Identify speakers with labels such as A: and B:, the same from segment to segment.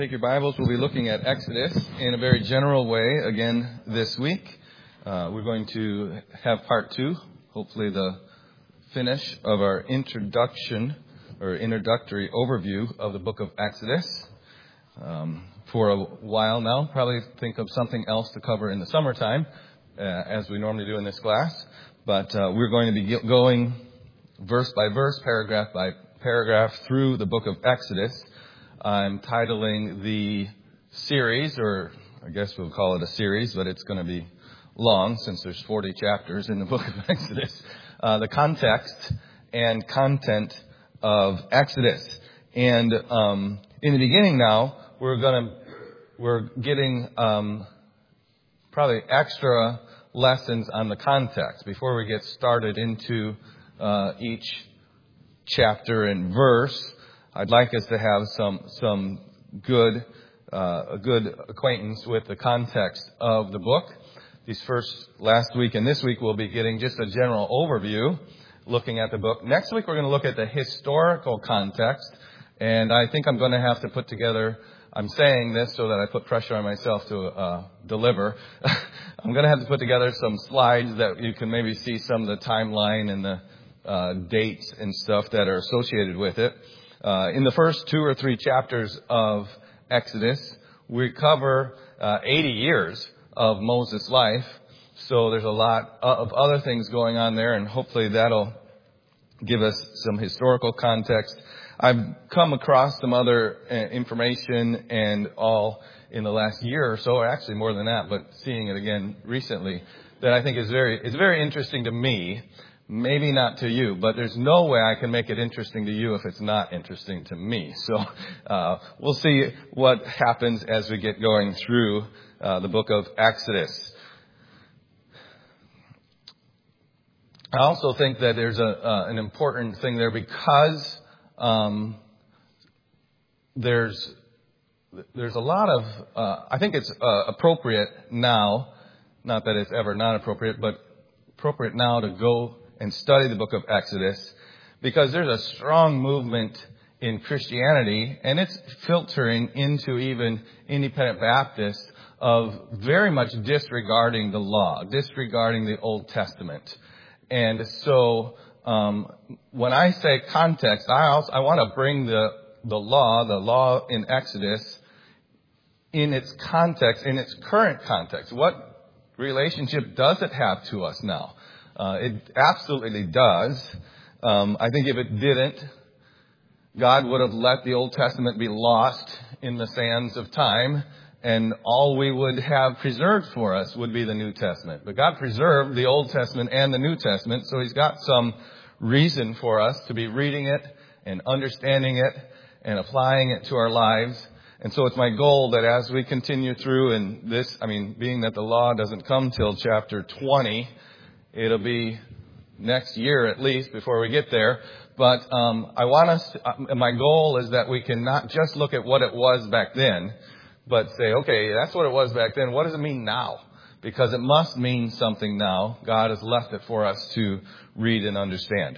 A: Take your Bibles. We'll be looking at Exodus in a very general way again this week. We're going to have part 2, hopefully the finish of our introductory overview of the book of Exodus. For a while now, probably think of something else to cover in the summertime, as we normally do in this class. But we're going to be going verse by verse, paragraph by paragraph through the book of Exodus. I'm titling the series, or I guess we'll call it a series, but it's going to be long since there's 40 chapters in the book of Exodus. The context and content of Exodus. And in the beginning now, we're getting probably extra lessons on the context before we get started into each chapter and verse. I'd like us to have some good acquaintance with the context of the book. Last week and this week we'll be getting just a general overview, looking at the book. Next week we're going to look at the historical context, and I think I'm going to have to put together. I'm saying this so that I put pressure on myself to deliver. I'm going to have to put together some slides that you can maybe see some of the timeline and the dates and stuff that are associated with it. In the first 2 or 3 chapters of Exodus, we cover 80 years of Moses' life. So there's a lot of other things going on there, and hopefully that'll give us some historical context. I've come across some other information and all in the last year or so, or actually more than that, but seeing it again recently, that I think is very interesting to me. Maybe not to you, but there's no way I can make it interesting to you if it's not interesting to me. So we'll see what happens as we get going through the book of Exodus. I also think that there's an important thing there because there's a lot of I think it's appropriate now, not that it's ever not appropriate, but appropriate now to go and study the book of Exodus, because there's a strong movement in Christianity, and it's filtering into even independent Baptists, of very much disregarding the law, disregarding the Old Testament. And so when I say context, I want to bring the law in Exodus in its context, in its current context. What relationship does it have to us now? It absolutely does. I think if it didn't, God would have let the Old Testament be lost in the sands of time, and all we would have preserved for us would be the New Testament. But God preserved the Old Testament and the New Testament, so He's got some reason for us to be reading it and understanding it and applying it to our lives. And so it's my goal that as we continue through, and this, being that the law doesn't come till chapter 20, it'll be next year at least before we get there. But I want us my goal is that we can not just look at what it was back then, but say, okay, that's what it was back then. What does it mean now? Because it must mean something now. God has left it for us to read and understand.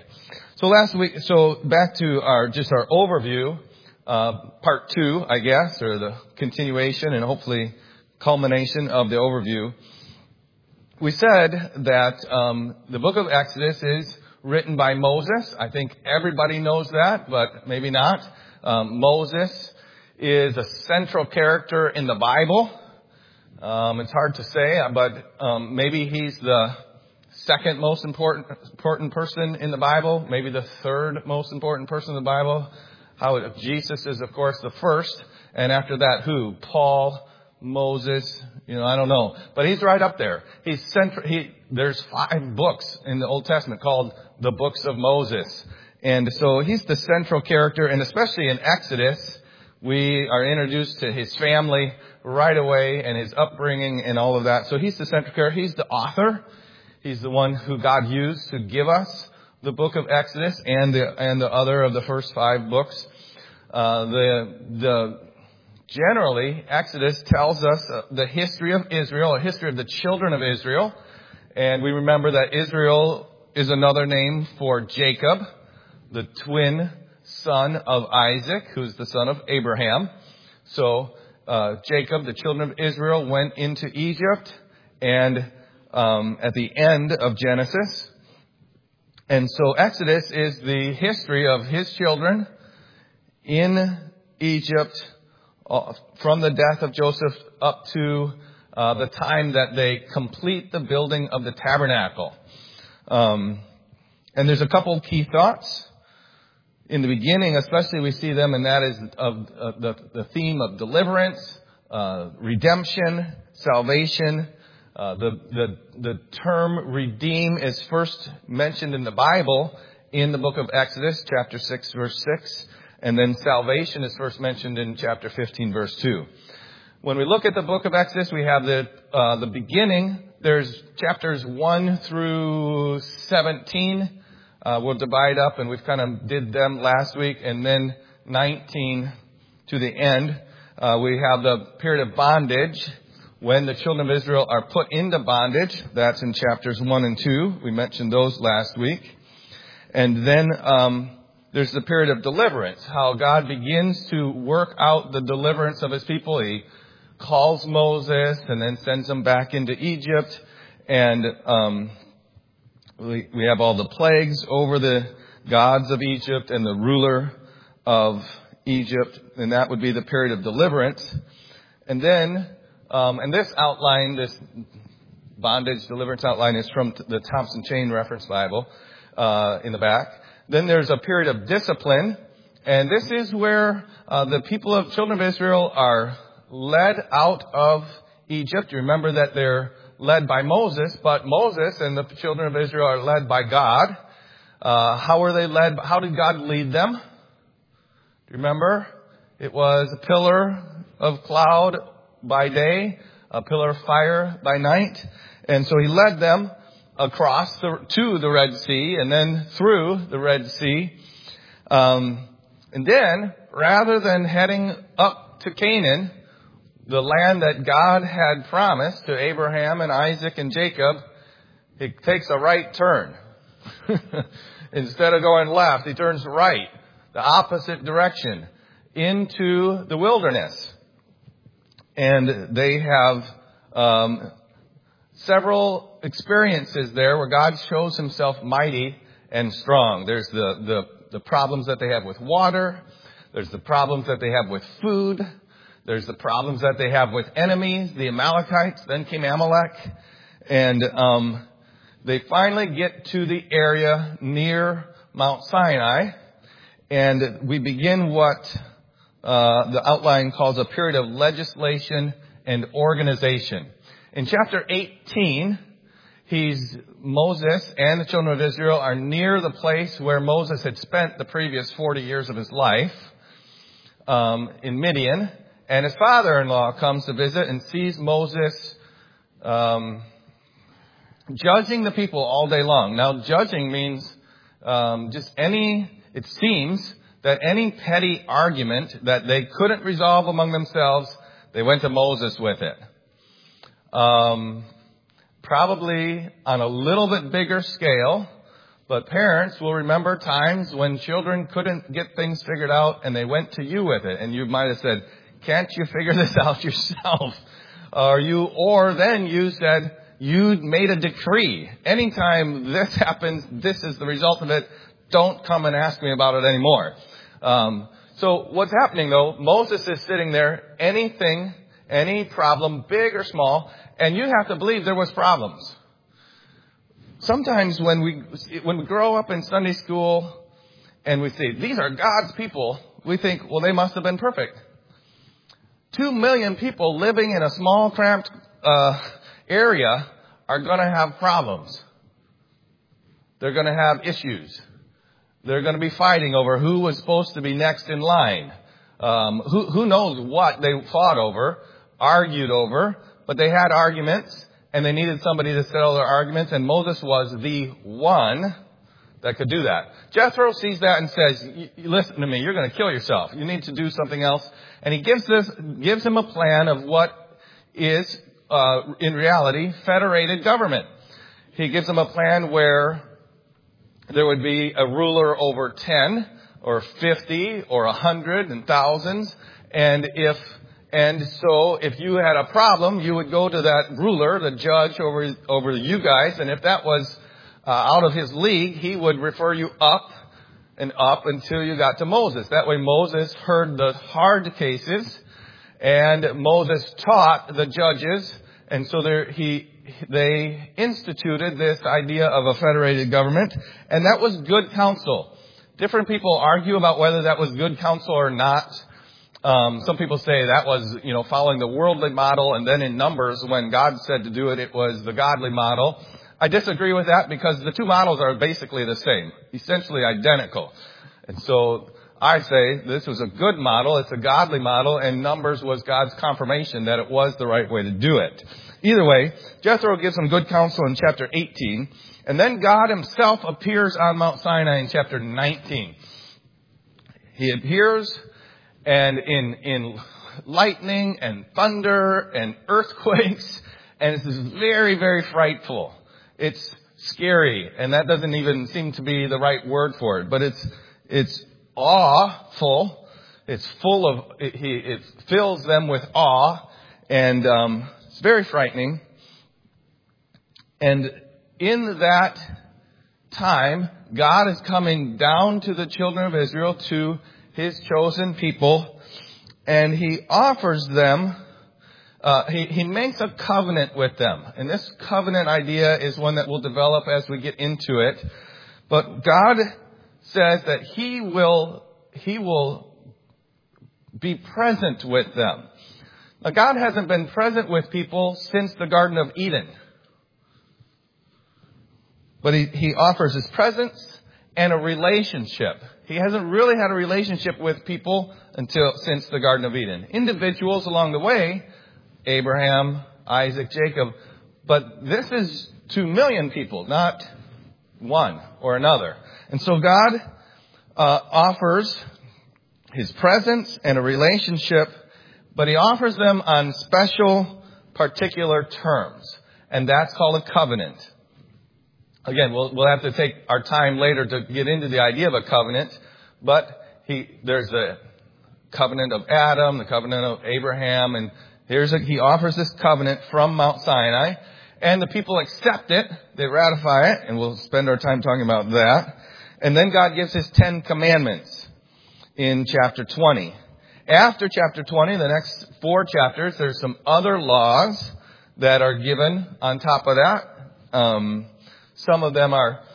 A: So back to our overview, part 2, I guess, or the continuation and hopefully culmination of the overview. We said that the book of Exodus is written by Moses. I think everybody knows that, but maybe not. Moses is a central character in the Bible. It's hard to say, but maybe he's the second most important person in the Bible, maybe the third most important person in the Bible. Jesus is, of course, the first, and after that, who? Paul, Moses, I don't know. But he's right up there. There's 5 books in the Old Testament called the books of Moses. And so he's the central character, and especially in Exodus, we are introduced to his family right away and his upbringing and all of that. So he's the central character. He's the author. He's the one who God used to give us the book of Exodus and the other of the first 5 books. Generally, Exodus tells us the history of Israel, a history of the children of Israel. And we remember that Israel is another name for Jacob, the twin son of Isaac, who's the son of Abraham. So Jacob, the children of Israel, went into Egypt, and at the end of Genesis. And so Exodus is the history of his children in Egypt from the death of Joseph up to the time that they complete the building of the tabernacle. And there's a couple key thoughts. In the beginning, especially, we see them, and that is of the theme of deliverance, redemption, salvation. The term redeem is first mentioned in the Bible in the book of Exodus, chapter 6, verse 6. And then salvation is first mentioned in chapter 15, verse 2. When we look at the book of Exodus, we have the beginning. There's chapters 1 through 17. We'll divide up, and we've kind of did them last week, and then 19 to the end. We have the period of bondage when the children of Israel are put into bondage. That's in chapters 1 and 2. We mentioned those last week. And then there's the period of deliverance, how God begins to work out the deliverance of his people. He calls Moses and then sends him back into Egypt, and we have all the plagues over the gods of Egypt and the ruler of Egypt, and that would be the period of deliverance. And then, and this outline, this bondage deliverance outline is from the Thompson Chain Reference Bible in the back. Then there's a period of discipline, and this is where the children of Israel are led out of Egypt. You remember that they're led by Moses, but Moses and the children of Israel are led by God. How were they led? How did God lead them? Do you remember? It was a pillar of cloud by day, a pillar of fire by night. And so he led them across to the Red Sea and then through the Red Sea. And then, rather than heading up to Canaan, the land that God had promised to Abraham and Isaac and Jacob, he takes a right turn. Instead of going left, he turns right, the opposite direction, into the wilderness. And they have several experiences there where God shows himself mighty and strong. There's the problems that they have with water. There's the problems that they have with food. There's the problems that they have with enemies, the Amalekites. Then came Amalek. And they finally get to the area near Mount Sinai. And we begin what the outline calls a period of legislation and organization. In chapter 18, Moses and the children of Israel are near the place where Moses had spent the previous 40 years of his life in Midian. And his father-in-law comes to visit and sees Moses judging the people all day long. Now, judging means it seems that any petty argument that they couldn't resolve among themselves, they went to Moses with it. Probably on a little bit bigger scale, but parents will remember times when children couldn't get things figured out and they went to you with it. And you might have said, "Can't you figure this out yourself?" Or then you said, you made a decree. Anytime this happens, this is the result of it. Don't come and ask me about it anymore. So what's happening though, Moses is sitting there, any problem, big or small, and you have to believe there was problems. Sometimes when we grow up in Sunday school and we see, these are God's people, we think, well, they must have been perfect. 2 million people living in a small, cramped area are going to have problems. They're going to have issues. They're going to be fighting over who was supposed to be next in line. Who knows what they fought over, argued over, but they had arguments, and they needed somebody to settle their arguments, and Moses was the one that could do that. Jethro sees that and says, listen to me, you're going to kill yourself. You need to do something else. And he gives him a plan of what is, in reality, federated government. He gives him a plan where there would be a ruler over 10 or 50 or 100 and thousands, And so if you had a problem, you would go to that ruler, the judge over you guys, and if that was out of his league, he would refer you up and up until you got to Moses. That way Moses heard the hard cases, and Moses taught the judges, and so they instituted this idea of a federated government, and that was good counsel. Different people argue about whether that was good counsel or not. Some people say that was, following the worldly model, and then in Numbers, when God said to do it, it was the godly model. I disagree with that because the two models are basically the same, essentially identical. And so I say this was a good model, it's a godly model, and Numbers was God's confirmation that it was the right way to do it. Either way, Jethro gives them good counsel in chapter 18, and then God himself appears on Mount Sinai in chapter 19. He appears, and in lightning and thunder and earthquakes, and it's very, very frightful. It's scary, and that doesn't even seem to be the right word for it, but it's awful. It's full of, it fills them with awe, and it's very frightening. And in that time, God is coming down to the children of Israel, to his chosen people, and he offers them, he makes a covenant with them. And this covenant idea is one that will develop as we get into it. But God says that he will be present with them. Now, God hasn't been present with people since the Garden of Eden. But he offers his presence and a relationship. He hasn't really had a relationship with people since the Garden of Eden. Individuals along the way, Abraham, Isaac, Jacob. But this is 2 million people, not one or another. And so God offers his presence and a relationship, but he offers them on special, particular terms. And that's called a covenant. Again, we'll have to take our time later to get into the idea of a covenant, but there's the covenant of Adam, the covenant of Abraham, and he offers this covenant from Mount Sinai, and the people accept it, they ratify it, and we'll spend our time talking about that. And then God gives his 10 commandments in chapter 20. After chapter 20, the next 4 chapters, there's some other laws that are given on top of that. Some of them are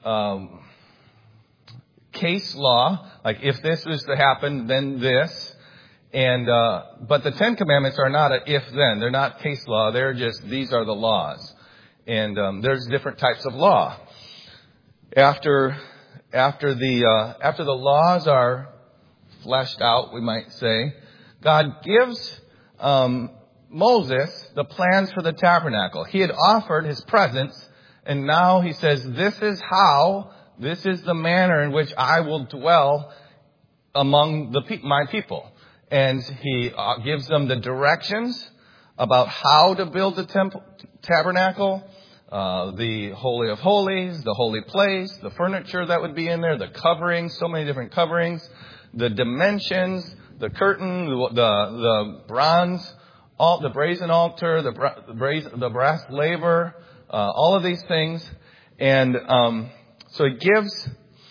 A: case law, like if this is to happen, then this. And but the 10 Commandments are not a if-then. They're not case law. They're just, these are the laws. And there's different types of law. After the laws are fleshed out, we might say, God gives Moses the plans for the tabernacle. He had offered his presence, and now he says, this is the manner in which I will dwell among my people. And he gives them the directions about how to build the tabernacle, the Holy of Holies, the holy place, the furniture that would be in there, the coverings, so many different coverings, the dimensions, the curtain, the bronze, the brazen altar, the brass laver, all of these things. And so he gives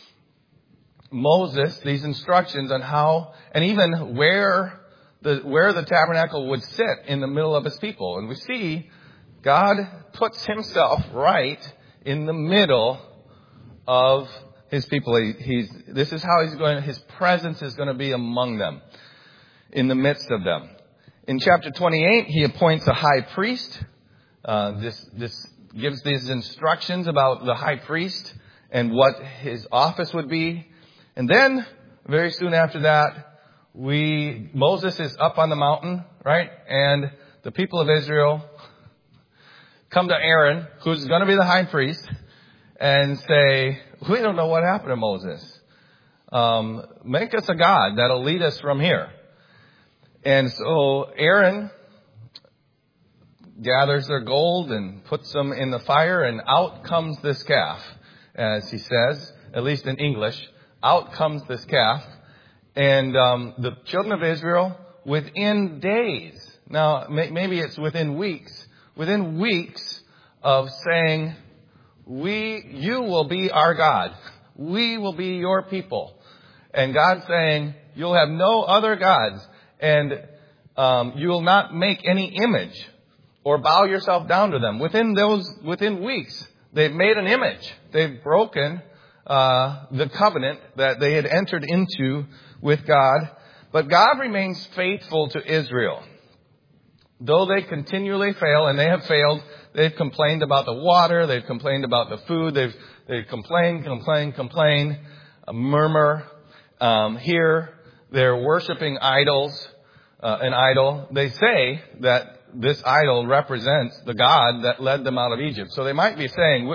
A: Moses these instructions on how, and even where the tabernacle would sit in the middle of his people. And we see God puts himself right in the middle of his people. This is how his presence is going to be among them, in the midst of them. In chapter 28, he appoints a high priest. This gives these instructions about the high priest and what his office would be. And then, very soon after that, Moses is up on the mountain, right? And the people of Israel come to Aaron, who's going to be the high priest, and say, we don't know what happened to Moses. Make us a god that'll lead us from here. And so Aaron gathers their gold and puts them in the fire, and out comes this calf, as he says, at least in English. Out comes this calf. And the children of Israel within days. Now, maybe it's within weeks. Within weeks of saying, you will be our God. We will be your people. And God saying, you'll have no other gods. And you will not make any image or bow yourself down to them. Within weeks, they've made an image. They've broken the covenant that they had entered into with God. But God remains faithful to Israel. Though they continually fail, and they have failed, they've complained about the water, they've complained about the food, they've complained, murmur. Here, they're worshiping idols, an idol. They say that this idol represents the God that led them out of Egypt. So they might be saying,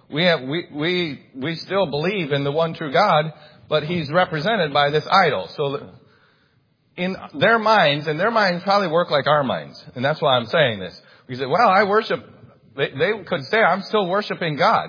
A: we still believe in the one true God, but he's represented by this idol. So in their minds, and their minds probably work like our minds, and that's why I'm saying this. We say, well, I worship, they could say, I'm still worshiping God.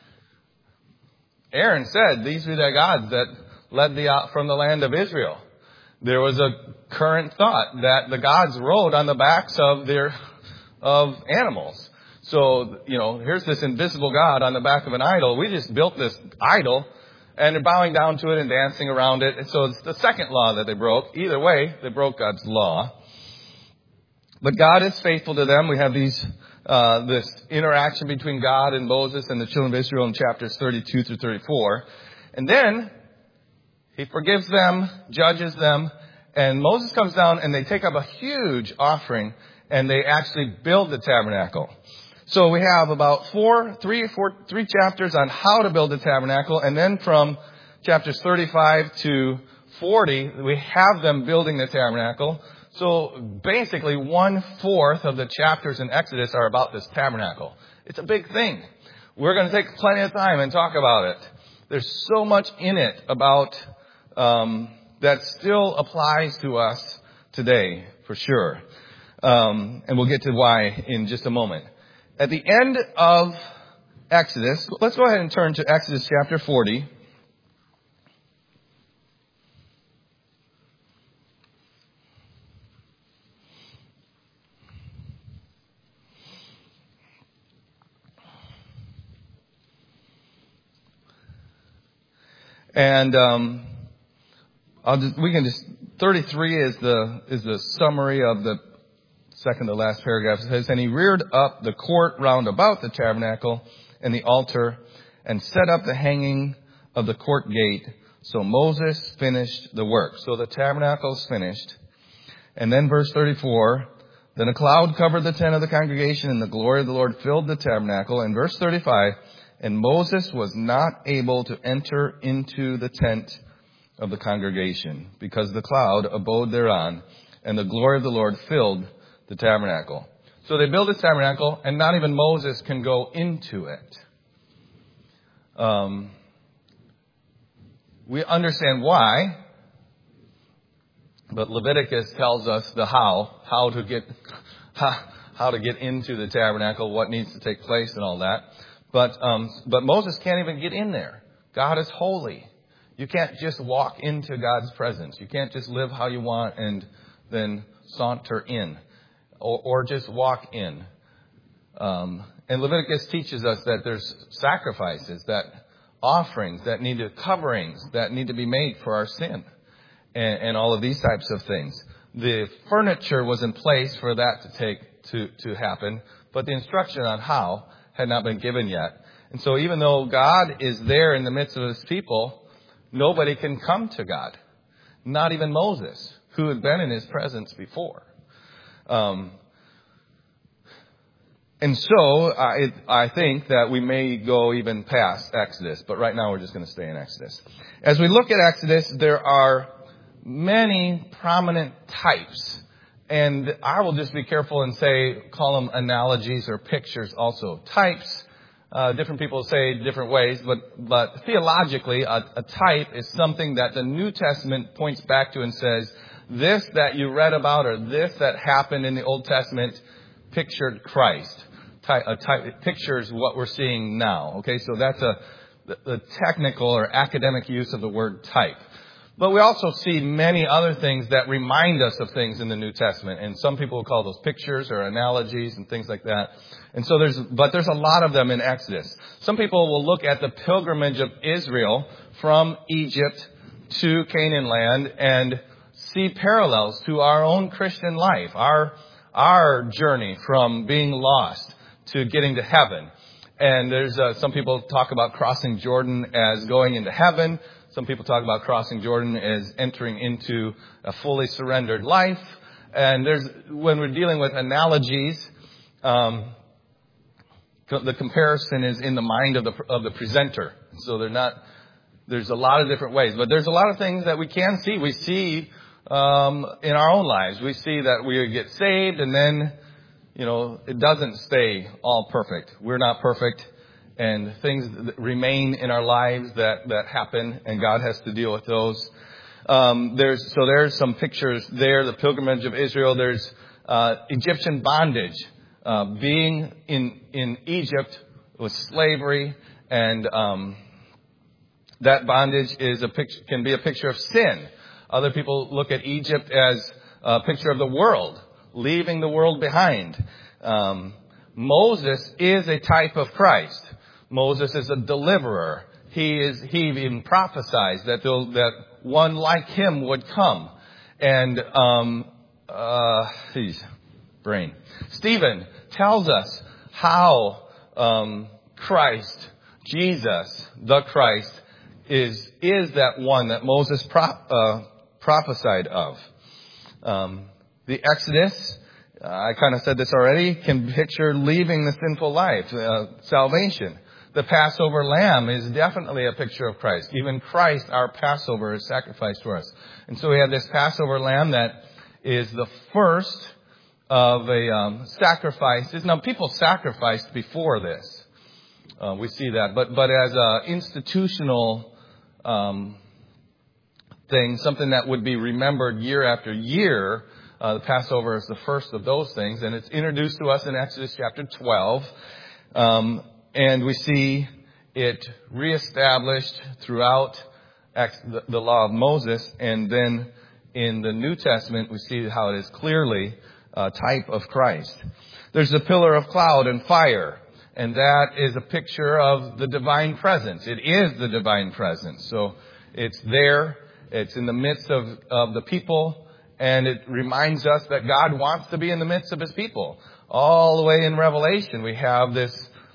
A: Aaron said, these are the gods that led thee out from the land of Israel. There was a current thought that the gods rode on the backs of animals. So, here's this invisible God on the back of an idol. We just built this idol, and they're bowing down to it and dancing around it. And so it's the second law that they broke. Either way, they broke God's law. But God is faithful to them. We have this interaction between God and Moses and the children of Israel in chapters 32 through 34. And then he forgives them, judges them, and Moses comes down and they take up a huge offering and they actually build the tabernacle. So we have about three chapters on how to build the tabernacle, and then from chapters 35 to 40, we have them building the tabernacle. So basically 1/4 of the chapters in Exodus are about this tabernacle. It's a big thing. We're going to take plenty of time and talk about it. There's so much in it about that still applies to us today, for sure. And we'll get to why in just a moment. At the end of Exodus, let's go ahead and turn to Exodus chapter 40. And 33 is the summary of the second to last paragraph. It says, and he reared up the court round about the tabernacle and the altar and set up the hanging of the court gate. So Moses finished the work. So the tabernacle is finished. And then verse 34, then a cloud covered the tent of the congregation and the glory of the Lord filled the tabernacle. And verse 35, and Moses was not able to enter into the tent of the congregation because the cloud abode thereon and the glory of the Lord filled the tabernacle. So they build this tabernacle, and not even Moses can go into it. We understand why, but Leviticus tells us the how to get into the tabernacle, what needs to take place, and all that. But Moses can't even get in there. God is holy. You can't just walk into God's presence. You can't just live how you want and then saunter in. Or just walk in. And Leviticus teaches us that there's sacrifices, that offerings, that coverings that need to be made for our sin. And all of these types of things. The furniture was in place for that to happen, but the instruction on how had not been given yet. And so even though God is there in the midst of his people, nobody can come to God. Not even Moses, who had been in his presence before. And so I think that we may go even past Exodus, but right now we're just going to stay in Exodus. As we look at Exodus, there are many prominent types, and I will just be careful and call them analogies or pictures also. Types, different people say different ways, but theologically, a type is something that the New Testament points back to and says, this that you read about or this that happened in the Old Testament pictured Christ. A type pictures what we're seeing now. Okay, so that's the technical or academic use of the word type. But we also see many other things that remind us of things in the New Testament. And some people will call those pictures or analogies and things like that. And so there's a lot of them in Exodus. Some people will look at the pilgrimage of Israel from Egypt to Canaan land and see parallels to our own Christian life, our journey from being lost to getting to heaven. And there's some people talk about crossing Jordan as going into heaven. Some people talk about crossing Jordan as entering into a fully surrendered life. And when we're dealing with analogies, the comparison is in the mind of the presenter. So there's a lot of different ways, but there's a lot of things that we can see. We see in our own lives. We see that we get saved and then, it doesn't stay all perfect. We're not perfect. And things that remain in our lives that happen, and God has to deal with those. There's some pictures there. The pilgrimage of Israel. There's Egyptian bondage, being in Egypt with slavery, and that bondage can be a picture of sin. Other people look at Egypt as a picture of the world, leaving the world behind. Moses is a type of Christ. Moses is a deliverer. He even prophesies that one like him would come. And Stephen tells us how Christ, Jesus, the Christ, is that one that Moses prophesied of. The Exodus, I kind of said this already, can picture leaving the sinful life, salvation. The Passover lamb is definitely a picture of Christ. Even Christ, our Passover, is sacrificed for us. And so we have this Passover lamb that is the first of a sacrifices. Now, people sacrificed before this. We see that. But as an institutional thing, something that would be remembered year after year, the Passover is the first of those things. And it's introduced to us in Exodus chapter 12. And we see it reestablished throughout the law of Moses. And then in the New Testament, we see how it is clearly a type of Christ. There's the pillar of cloud and fire. And that is a picture of the divine presence. It is the divine presence. So it's there. It's in the midst of the people. And it reminds us that God wants to be in the midst of his people. All the way in Revelation, we have this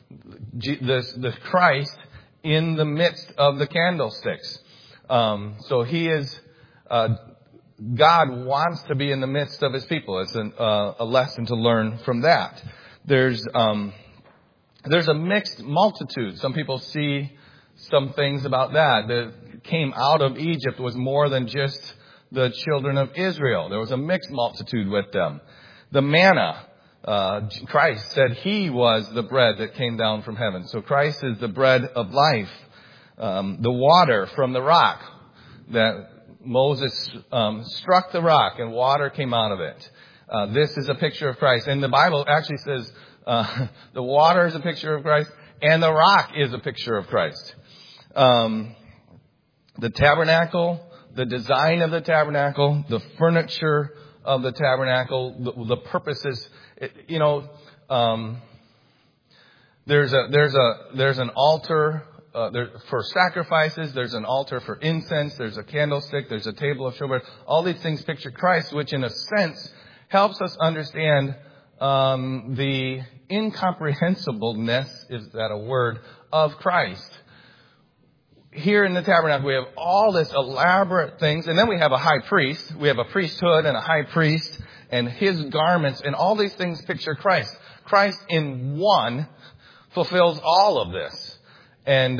A: Christ in the midst of the candlesticks. So he is, God wants to be in the midst of his people. It's a lesson to learn from that. There's a mixed multitude. Some people see some things about that came out of Egypt was more than just the children of Israel. There was a mixed multitude with them. The manna. Christ said he was the bread that came down from heaven. So Christ is the bread of life. The water from the rock that Moses struck the rock and water came out of it. This is a picture of Christ. And the Bible actually says the water is a picture of Christ and the rock is a picture of Christ. The tabernacle, the design of the tabernacle, the furniture of the tabernacle, the purposes. There's an altar for sacrifices. There's an altar for incense. There's a candlestick. There's a table of showbread. All these things picture Christ, which in a sense helps us understand the incomprehensibleness, is that a word, of Christ. Here in the tabernacle, we have all this elaborate things, and then we have a high priest. We have a priesthood and a high priest, and his garments, and all these things picture Christ. Christ in one fulfills all of this. And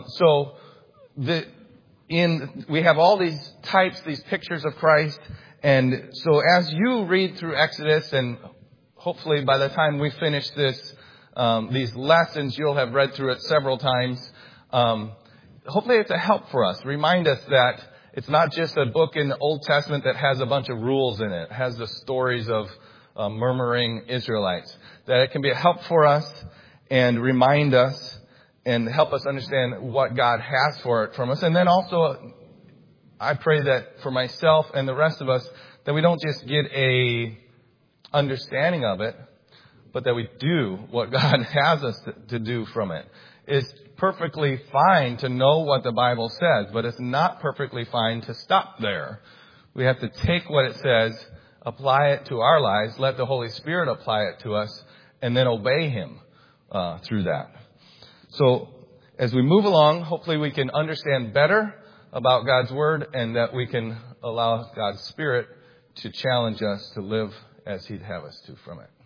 A: we have all these types, these pictures of Christ. And so as you read through Exodus, and hopefully by the time we finish these lessons, you'll have read through it several times. Hopefully it's a help for us. Remind us that it's not just a book in the Old Testament that has a bunch of rules in it. It has the stories of murmuring Israelites. That it can be a help for us and remind us and help us understand what God has for it from us. And then also I pray that for myself and the rest of us, that we don't just get a understanding of it, but that we do what God has us to do from it. It's perfectly fine to know what the Bible says, but it's not perfectly fine to stop there. We have to take what it says, apply it to our lives, let the Holy Spirit apply it to us, and then obey Him through that. So as we move along, hopefully we can understand better about God's Word, and that we can allow God's Spirit to challenge us to live as He'd have us to from it.